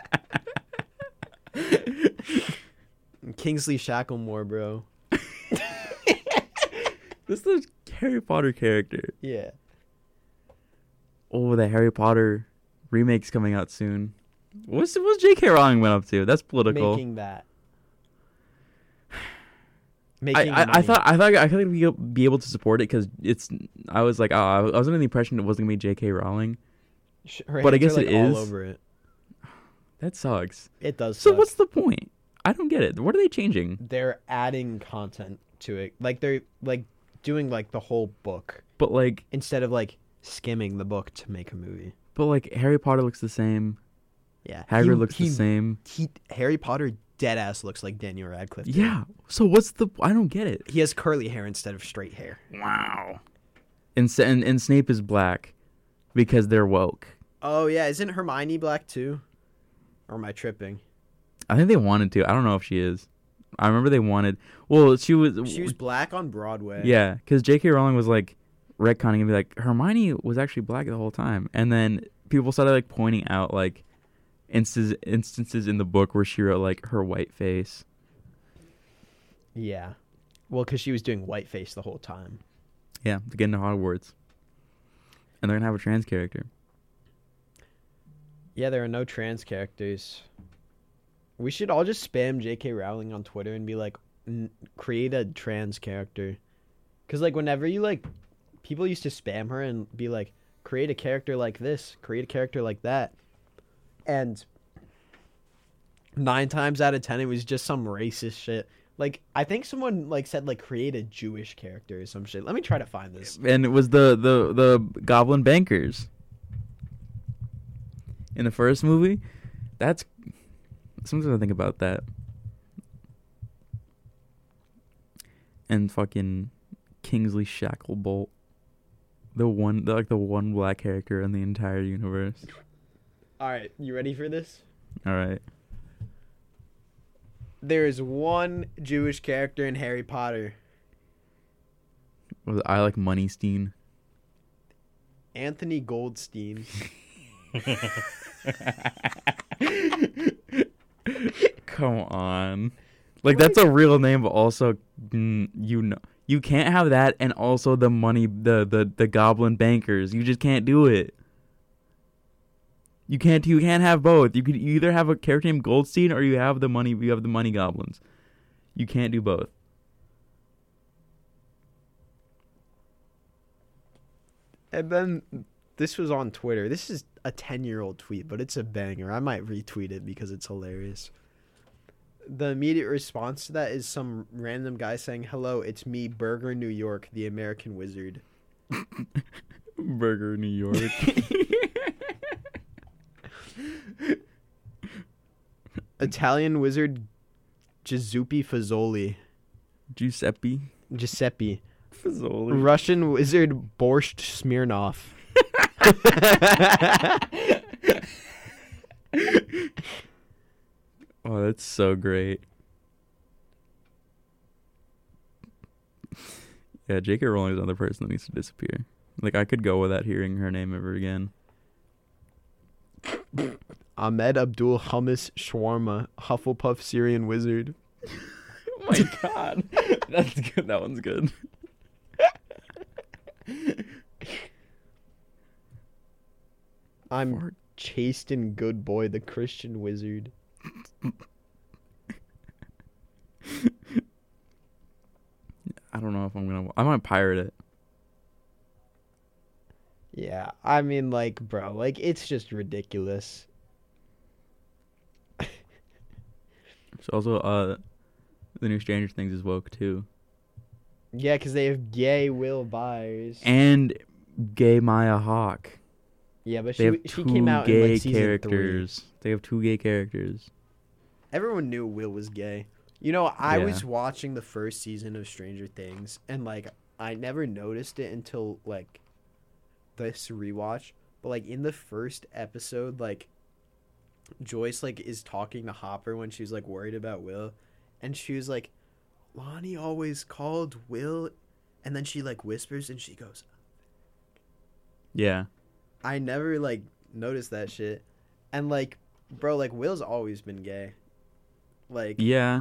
Kingsley Shacklemore, bro. This is a Harry Potter character. Yeah. Oh, the Harry Potter remake's coming out soon. What's what's J K Rowling went up to? That's political. Making that. I, Making I, I money. thought I thought I could be, be able to support it because it's. I was like, oh, I was under the impression it wasn't gonna be J K Rowling. Sh- her but I hands guess are, it like, all is. over it. That sucks. It does. So suck. what's the point? I don't get it. What are they changing? They're adding content to it. Like, they're, like, doing, like, the whole book But like, instead of, like, skimming the book to make a movie. but like Harry Potter looks the same. Yeah. Hagrid He- looks he- the same. He Harry Potter dead ass looks like Daniel Radcliffe. dude. Yeah. So what's the? I don't get it. He has curly hair instead of straight hair. Wow. And S- and, and Snape is black because they're woke. Oh yeah, isn't Hermione black too? Or am I tripping? I think they wanted to. I don't know if she is. I remember they wanted. Well, she was. She was black on Broadway. Yeah, because J K. Rowling was like retconning and be like, Hermione was actually black the whole time, and then people started like pointing out like instances instances in the book where she wrote like her white face. Yeah. Well, because she was doing whiteface the whole time. Yeah, to get into Hogwarts, and they're gonna have a trans character. Yeah, there are no trans characters. We should all just spam J K. Rowling on Twitter and be like, N- create a trans character. Because, like, whenever you, like, people used to spam her and be like, create a character like this, create a character like that. And nine times out of ten, it was just some racist shit. Like, I think someone, like, said, like, create a Jewish character or some shit. Let me try to find this. And it was the the the Goblin Bankers in the first movie. That's sometimes I think about that. And fucking Kingsley Shacklebolt, the one, the, like the one black character in the entire universe. All right, you ready for this? All right, There is one Jewish character in Harry Potter. was it I like Moneystein? Anthony Goldstein. Come on, like that's a real name, but also mm, you know you can't have that and also the money, the the the Goblin Bankers. You just can't do it. You can't. You can't have both. You could either have a character named Goldstein or you have the money. You have the money goblins. You can't do both. And then this was on Twitter. This is a ten-year-old tweet, but it's a banger. I might retweet it because it's hilarious. the immediate response to that is some random guy saying, "Hello, it's me, Burger New York, the American Wizard." Burger, New York. Italian wizard Giuseppe Fazoli. Giuseppe Giuseppe. Fazoli. Russian wizard Borscht Smirnov. Oh, that's so great. Yeah, J K Rowling is another person that needs to disappear. Like, I could go without hearing her name ever again. Ahmed Abdul Hummus Shawarma, Hufflepuff Syrian wizard. Oh my god. That's good. That one's good. I'm chaste and good boy, the Christian wizard. I don't know if I'm gonna. I might pirate it. Yeah, I mean, like, bro, like, it's just ridiculous. So also, uh, the new Stranger Things is woke too, Yeah, because they have gay Will Byers. and gay Maya Hawke. Yeah, but They have she she two came out gay in like season characters. three. They have two gay characters. Everyone knew Will was gay. You know, I Yeah. was watching the first season of Stranger Things, and like I never noticed it until like this rewatch. But like in the first episode, like Joyce like is talking to Hopper when she was like worried about Will, and she was like, "Lonnie always called Will," and then she like whispers and she goes, Yeah. I never like noticed that shit. And like, bro, like Will's always been gay. Like, Yeah.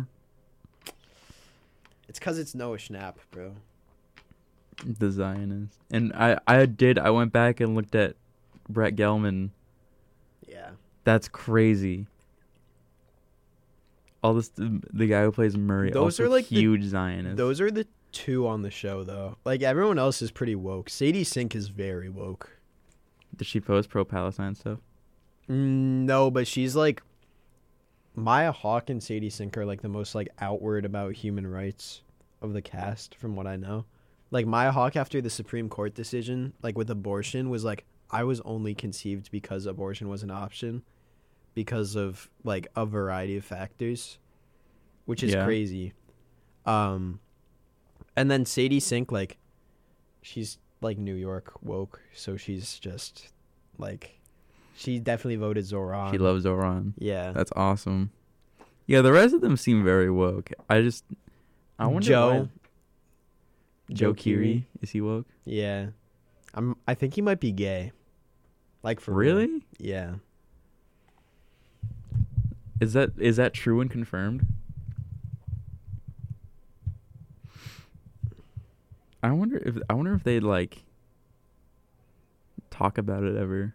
it's cause it's Noah Schnapp, bro. The Zionist. And I, I did. I went back and looked at Brett Gelman. Yeah. That's crazy. All this, the, the guy who plays Murray. Those also are, like, the- huge Zionists. Those are the two on the show though. Like everyone else is pretty woke. Sadie Sink is very woke. Did she post pro Palestine stuff? Mm, no, but she's like Maya Hawke and Sadie Sink are like the most like outward about human rights of the cast, from what I know. Like Maya Hawke, after the Supreme Court decision, like with abortion, was like, I was only conceived because abortion was an option, because of like a variety of factors, which is Yeah. crazy. Um, and then Sadie Sink, like, she's like New York woke, so she's just like, she definitely voted Zoran. She loves Zoran. Yeah. That's awesome. Yeah, the rest of them seem very woke. I just, I wonder Joe. why- Joe Keery, is he woke? Yeah. I'm I think he might be gay. Like for real. Really? Yeah. Is that is that true and confirmed? I wonder if I wonder if they'd like talk about it ever.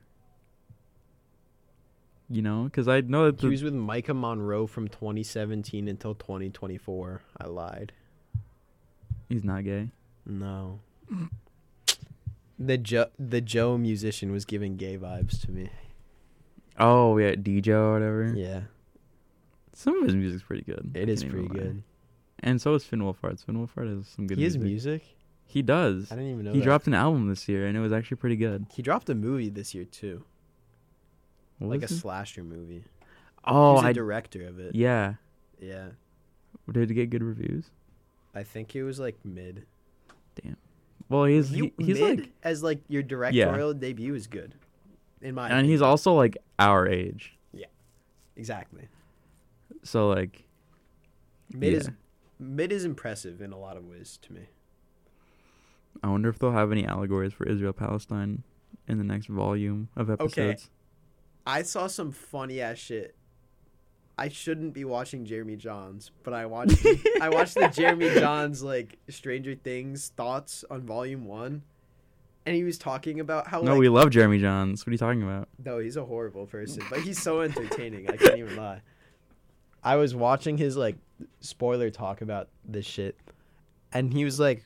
You know, because I know that He the, was with Micah Monroe from twenty seventeen until twenty twenty-four. I lied. he's not gay. No. The Joe the Joe musician was giving gay vibes to me. Oh yeah, D J or whatever. Yeah. Some of his music's pretty good. It I is can't pretty even lie. good. And so is Finn Wolfhard. Finn Wolfhard has some good He has music. music? He does. I didn't even know He that. dropped an album this year, and it was actually pretty good. He dropped a movie this year too. What Like a was it? slasher movie. Oh, He's a I director of it. yeah. Yeah. Did it get good reviews? I think it was like mid. Well, he's You, he, he's mid like, as like your directorial debut is good. In my and opinion. he's also like our age. Exactly. So like, Mid yeah. is mid is impressive in a lot of ways to me. I wonder if they'll have any allegories for Israel Palestine in the next volume of episodes. I saw some funny ass shit. I shouldn't be watching Jeremy Johns, but I watched I watched the Jeremy Johns like Stranger Things thoughts on volume one, and he was talking about how No, like, we love Jeremy Johns. What are you talking about? no, he's a horrible person, but he's so entertaining. I can't even lie. I was watching his like spoiler talk about this shit, and he was like,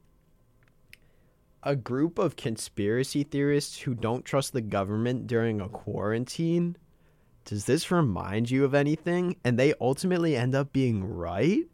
a group of conspiracy theorists who don't trust the government during a quarantine does this remind you of anything? And they ultimately end up being right.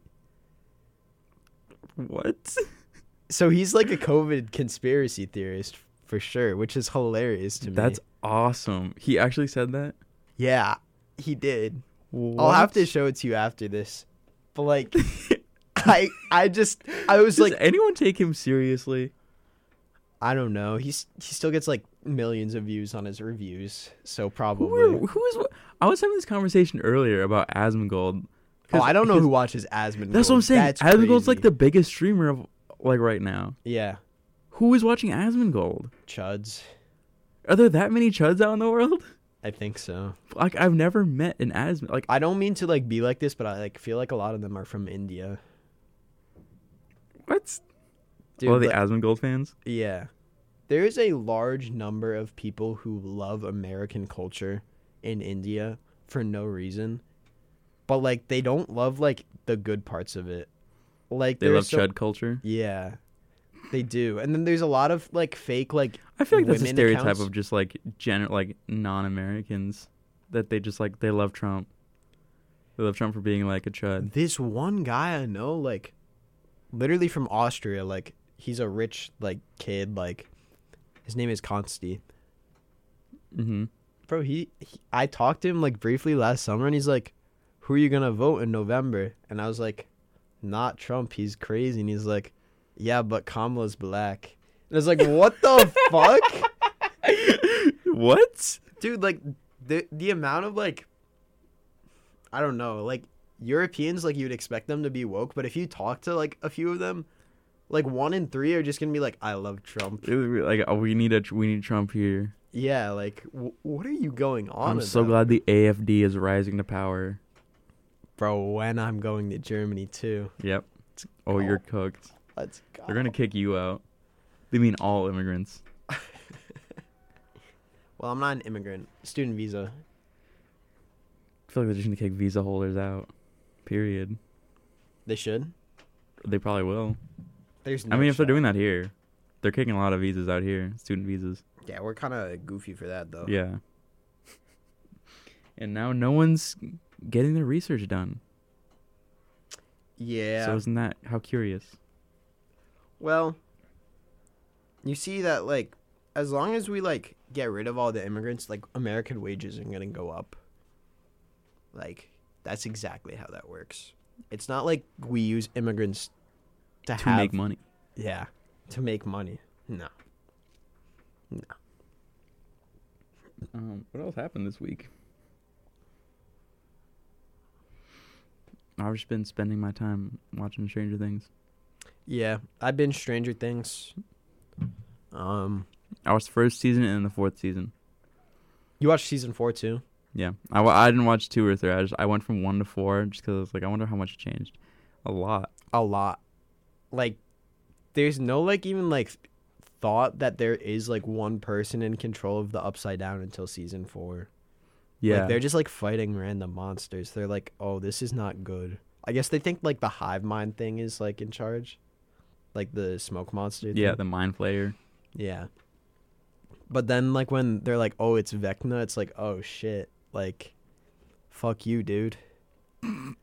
What? So he's like a COVID conspiracy theorist for sure, which is hilarious to me. That's awesome. He actually said that? yeah, he did. What? I'll have to show it to you after this. But like, I I just I was Does like, anyone take him seriously? I don't know. He's he still gets like millions of views on his reviews, so probably. Who, are, who is? I was having this conversation earlier about Asmongold. Oh, I don't know who watches Asmongold. That's what I'm saying. That's Asmongold's like crazy. the biggest streamer of like right now. Yeah, Who is watching Asmongold? chuds. Are there that many chuds out in the world? I think so. Like I've never met an Asmon. Like I don't mean to like be like this, but I like feel like a lot of them are from India. what? Dude, All the but- Asmongold fans. Yeah. There is a large number of people who love American culture in India for no reason. But like they don't love like the good parts of it. Like They there's love so- chud culture. Yeah. They do. And then there's a lot of like fake like I feel like that's a women stereotype accounts. of just like general like non-Americans that they just like they love Trump. They love Trump for being like a chud. This one guy I know, like, literally from Austria, like, he's a rich, like, kid, like, his name is Konsti. Mm-hmm. Bro, he, he, I talked to him, like, briefly last summer, and he's like, who are you gonna vote in November? And I was like, not Trump, he's crazy. And he's like, yeah, but Kamala's black. And I was like, what the fuck? What? Dude, like, the the amount of, like, I don't know, like, Europeans, like, you'd expect them to be woke, but if you talk to, like, a few of them, like, one in three are just gonna be like, I love Trump. Like oh, we need a we need Trump here. Yeah, like, w- what are you going on I'm so about? glad the A F D is rising to power. Bro, when I'm going to Germany, too. Yep. Oh, you're cooked. Let's go. They're gonna kick you out. They mean all immigrants. Well, I'm not an immigrant. Student visa. I feel like they're just gonna kick visa holders out. Period. They should. They probably will. There's I mean, if they're doing that here, they're kicking a lot of visas out here, student visas. Yeah, we're kind of goofy for that, though. Yeah. And now no one's getting their research done. Yeah. So isn't that how curious? Well, you see that, like, as long as we, like, get rid of all the immigrants, like, American wages are going to go up. Like, that's exactly how that works. It's not like we use immigrants to, To have... make money. Yeah, to make money. No. No. Um, what else happened this week? I've just been spending my time watching Stranger Things. Yeah, I've been Stranger Things. Um, I watched the first season and the fourth season. you watched season four, too? Yeah, I, wa- I didn't watch two or three. I just I went from one to four just because I was like, I wonder how much it changed. A lot. A lot. Like, there's no, like, even, like, thought that there is, like, one person in control of the Upside Down until season four. Yeah, Like, they're just, like, fighting random monsters. They're like, oh, this is not good. I guess they think, like, the hive mind thing is, like, in charge. Like, the smoke monster thing. yeah, the Mind Flayer. Yeah. But then, like, when they're like, oh, it's Vecna, it's like, oh, shit. Like, fuck you, dude. I,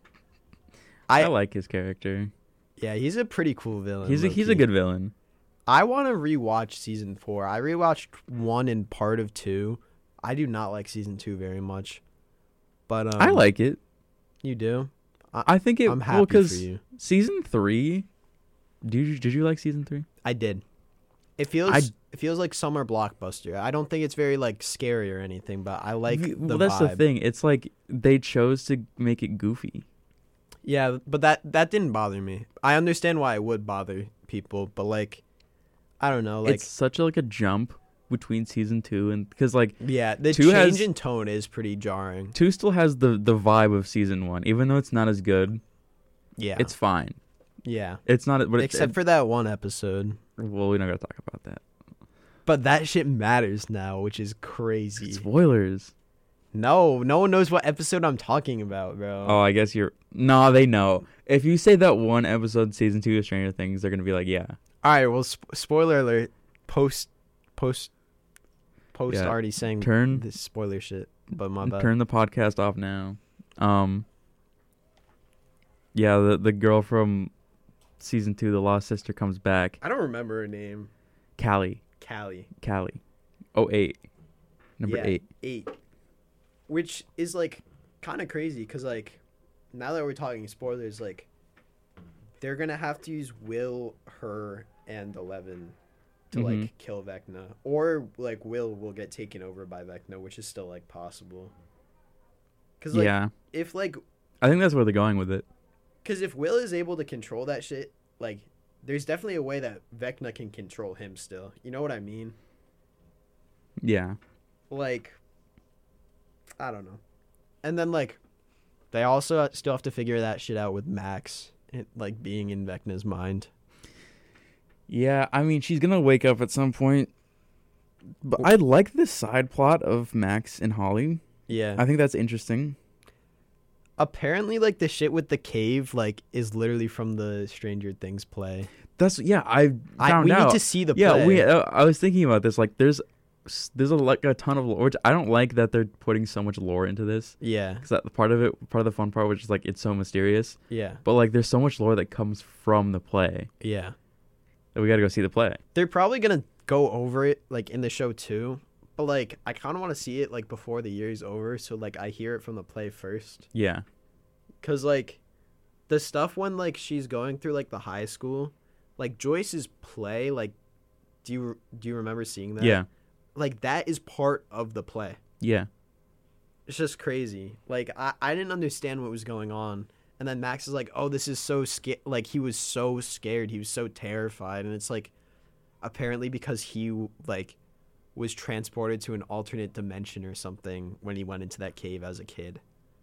I, like his character. yeah, he's a pretty cool villain. He's a, he's a low-key. good villain. I want to rewatch season four. I rewatched one and part of two. I do not like season two very much. But, um. I like it. You do? I think it. I'm well, happy for 'cause you. season three. Did you did you like season three? I did. It feels I- it feels like summer blockbuster. I don't think it's very like scary or anything, but I like V- the well, that's vibe. the thing. It's like they chose to make it goofy. Yeah, but that that didn't bother me. I understand why it would bother people, but like I don't know, like it's such a, like a jump between season two and because like yeah, the two change has- in tone is pretty jarring. two still has the the vibe of season one, even though it's not as good. Yeah. It's fine. yeah. It's not. But Except it, for that one episode. well, we don't gotta talk about that. But that shit matters now, which is crazy. Spoilers. No, no one knows what episode I'm talking about, bro. Oh, I guess you're. No, they know. If you say that one episode, season two of Stranger Things, they're gonna be like, yeah. All right, well, sp- spoiler alert. Post, post, post. Yeah. Already saying Turn- this spoiler shit. but my bad. Turn the podcast off now. Um. Yeah, the the girl from season two, the Lost Sister, comes back. I don't remember her name. Callie. Callie. Callie. Oh eight. Number Yeah, eight. Eight. Which is like kind of crazy because like now that we're talking spoilers, like they're gonna have to use Will, her, and Eleven to Mhm. like kill Vecna, or like Will will get taken over by Vecna, which is still like possible. Because like Yeah, if like I think that's where they're going with it. because if Will is able to control that shit, like there's definitely a way that Vecna can control him still. You know what I mean? Yeah. Like, I don't know. And then like, they also still have to figure that shit out with Max, and, like being in Vecna's mind. Yeah, I mean, she's gonna wake up at some point. But I like this side plot of Max and Holly. Yeah. I think that's interesting. Apparently, like the shit with the cave, like is literally from the Stranger Things play. That's yeah. I found I, we out. need to see the yeah, play. we. Uh, I was thinking about this. Like, there's there's a like a ton of lore. Which I don't like that they're putting so much lore into this. Yeah. Because that part of it, part of the fun part, which is like it's so mysterious. Yeah. But like, there's so much lore that comes from the play Yeah. that we got to go see the play. They're probably gonna go over it like in the show too. But like, I kind of want to see it like before the year's over, so like I hear it from the play first. Yeah. Cause like, the stuff when like she's going through like the high school, like Joyce's play, like, do you do you remember seeing that? Yeah. Like that is part of the play. Yeah. It's just crazy. Like I, I didn't understand what was going on, and then Max is like, "Oh, this is so scared." Like he was so scared, he was so terrified, and it's like, apparently because he like was transported to an alternate dimension or something when he went into that cave as a kid.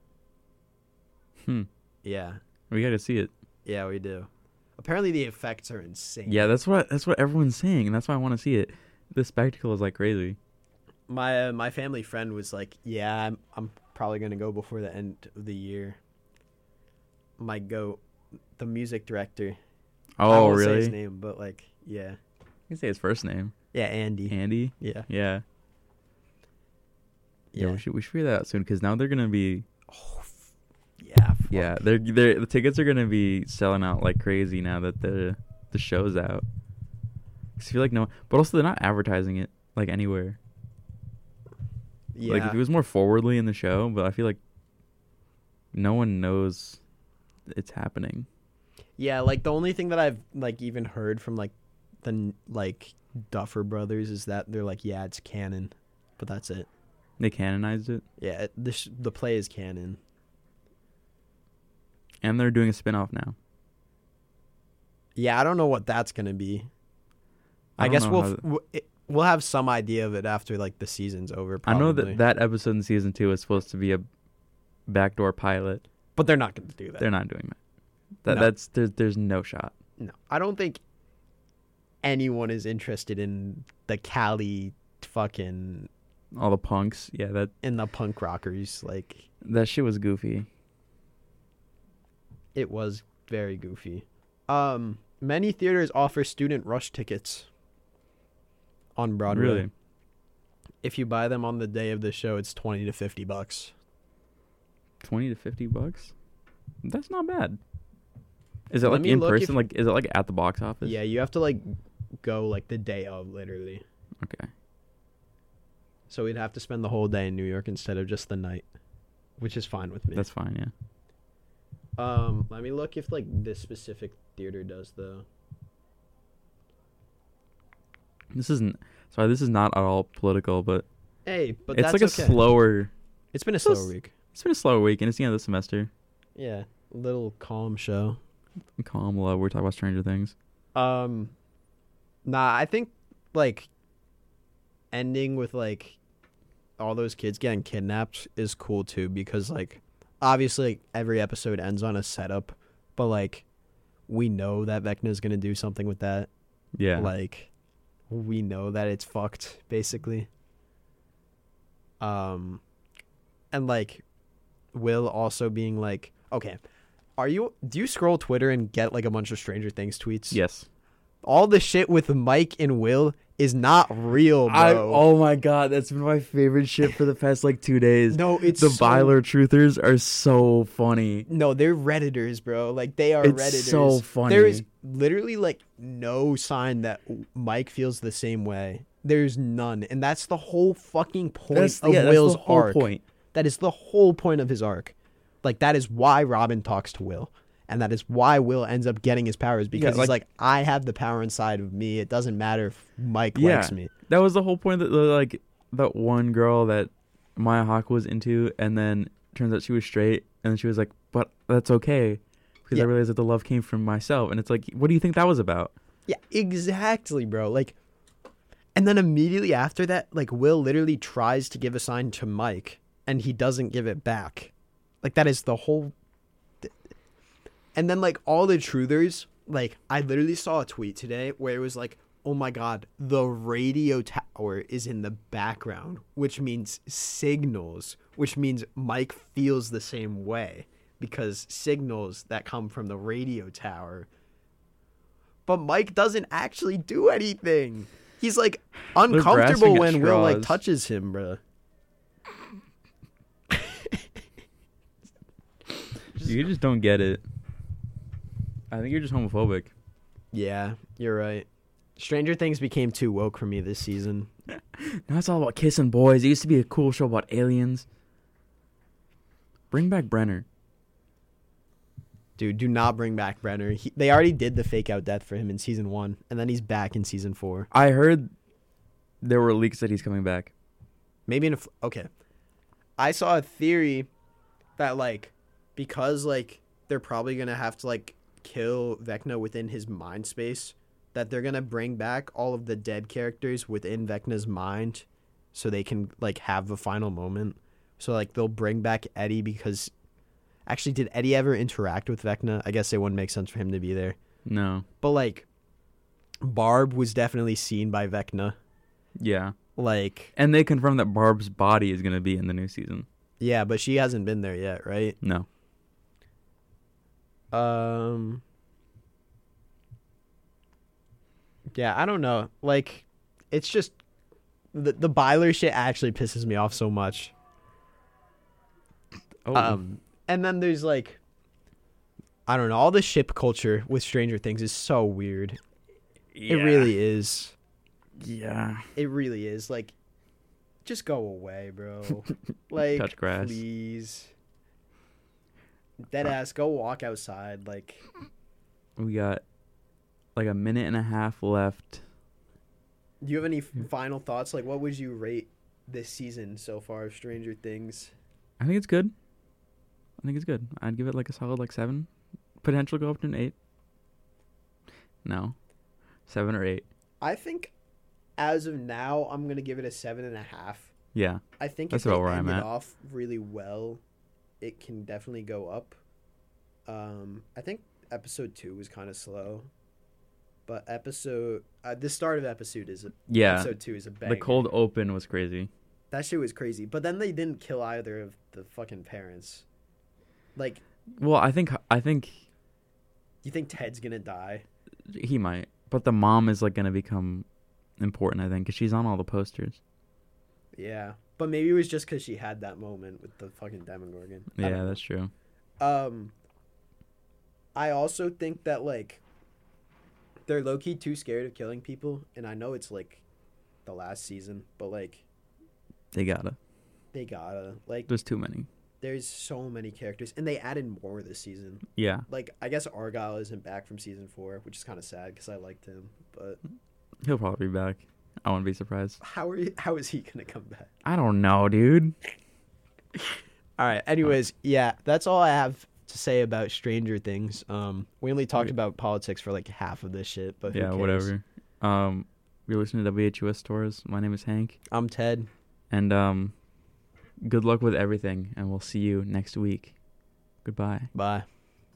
Hmm. Yeah, We got to see it. yeah, we do. Apparently the effects are insane. Yeah, that's what that's what everyone's saying, and that's why I want to see it. The spectacle is like crazy. My uh, my family friend was like, "Yeah, I'm I'm probably gonna go before the end of the year." My goat, the music director. I Oh, won't say really? his You name, but like, yeah, can say his first name. yeah, Andy. Andy. Yeah, Yeah. Yeah. yeah, we should we should figure that out soon because now they're gonna be yeah, fuck. yeah they're they're the tickets are gonna be selling out like crazy now that the the show's out. 'Cause I feel like no, but also they're not advertising it like anywhere. yeah. Like if it was more forwardly in the show, but I feel like no one knows it's happening. Yeah, like the only thing that I've like even heard from like the n- like Duffer Brothers is that they're like, yeah, it's canon, but that's it. They canonized it, Yeah, it, the sh- the play is canon. and they're doing a spin-off now. Yeah, I don't know what that's gonna be. I I, don't guess know we'll how f- th- w- it, we'll have some idea of it after like the season's over. I know probably. that that episode in season two is supposed to be a backdoor pilot. but they're not gonna do that. They're not doing that. That No. that's there's there's no shot. No, I don't think anyone is interested in the Cali fucking All the punks, yeah, that in the punk rockers. Like that shit was goofy. it was very goofy. Um, many theaters offer student rush tickets on Broadway. Really? If you buy them on the day of the show, it's twenty to fifty bucks. Twenty to fifty bucks. That's not bad. Is it Let like me in look if- person? Like is it like at the box office? Yeah, you have to like go like the day of, literally. Okay. So we'd have to spend the whole day in New York instead of just the night, which is fine with me. That's fine. Yeah. Um, let me look if like this specific theater does though. This isn't. Sorry, this is not at all political, but Hey, but it's that's like a okay. slower. It's been a it's slow just- week. It's been a slower week, and it's the end of the semester. Yeah, little calm show. Calm, love. We're talking about Stranger Things. Um, nah, I think like ending with like all those kids getting kidnapped is cool too because like obviously like, every episode ends on a setup, but like we know that Vecna's gonna do something with that. Yeah. Like we know that it's fucked basically. Um, and like Will also being like, okay, are you? Do you scroll Twitter and get like a bunch of Stranger Things tweets? Yes. All the shit with Mike and Will is not real, bro. I, oh my god, that's been my favorite shit for the past like two days. No, it's the so- Byler truthers are so funny. No, they're Redditors, bro. Like, they are It's Redditors. so funny. There is literally, like, no sign that Mike feels the same way. There's none. And that's the whole fucking point That's, of yeah, that's Will's the whole arc. point. That is the whole point of his arc. Like, that is why Robin talks to Will. And that is why Will ends up getting his powers. Because Yeah, he's like- like, I have the power inside of me. It doesn't matter if Mike Yeah, likes me. that was the whole point. That like that one girl that Maya Hawke was into, and then turns out she was straight, and then she was like, "But that's okay, because Yeah. I realized that the love came from myself." And it's like, what do you think that was about? Yeah, exactly, bro. Like, and then immediately after that, like, Will literally tries to give a sign to Mike, and he doesn't give it back. Like, that is the whole. And then, like, all the truthers, like, I literally saw a tweet today where it was like, oh my god, the radio tower is in the background, which means signals, which means Mike feels the same way because signals that come from the radio tower. But Mike doesn't actually do anything. He's like uncomfortable grasping at when Will like straws. touches him, bro. You just don't get it. I think you're just homophobic. Yeah, you're right. Stranger Things became too woke for me this season. Now it's all about kissing boys. It used to be a cool show about aliens. Bring back Brenner. Dude, do not bring back Brenner. He, they already did the fake out death for him in season one, and then he's back in season four. I heard there were leaks that he's coming back. Maybe in a... F- okay. I saw a theory that, like, because, like, they're probably going to have to, like, kill Vecna within his mind space, that they're going to bring back all of the dead characters within Vecna's mind so they can, like, have a final moment. So, like, they'll bring back Eddie because... Actually, did Eddie ever interact with Vecna? I guess it wouldn't make sense for him to be there. No. But, like, Barb was definitely seen by Vecna. Yeah. Like... And they confirmed that Barb's body is going to be in the new season. Yeah, but she hasn't been there yet, right? No. Um... Yeah, I don't know. Like, it's just... The, the Byler shit actually pisses me off so much. Oh. Um, and then there's like, I don't know, all the ship culture with Stranger Things is so weird. yeah. It really is. Yeah. It really is. Like, just go away, bro. Like, Touch grass. please. Deadass, go walk outside. Like, We got like a minute and a half left. do you have any f- final thoughts? Like, what would you rate this season so far of Stranger Things? I think it's good. I think it's good. I'd give it like a solid like seven. Potential go up to an eight. No. Seven or eight. I think, as of now, I'm gonna give it a seven and a half. Yeah. I think That's if they about where I'm end it at. off really well, it can definitely go up. Um, I think episode two was kind of slow, but episode uh, the start of episode is a, Yeah. episode two is a banger. The cold open was crazy. That shit was crazy. But then they didn't kill either of the fucking parents. Like, Well, I think I think you think Ted's gonna die? he might, but the mom is like gonna become important. I think because she's on all the posters. Yeah, but maybe it was just because she had that moment with the fucking Demogorgon. I don't Yeah, know. that's true. Um, I also think that, like, they're low-key too scared of killing people, and I know it's, like, the last season, but, like, They gotta. they gotta. Like, There's too many. there's so many characters, and they added more this season. Yeah. Like, I guess Argyle isn't back from season four, which is kind of sad, because I liked him, but He'll probably be back. I wouldn't be surprised. how are you, how is he gonna come back? I don't know, dude. All right, anyways, yeah, that's all I have to say about Stranger Things. Um, we only talked about politics for, like, half of this shit, but who Yeah, cares? whatever. Um, you're listening to W H U S Stores. My name is Hank. I'm Ted. And um, good luck with everything, and we'll see you next week. Goodbye. Bye.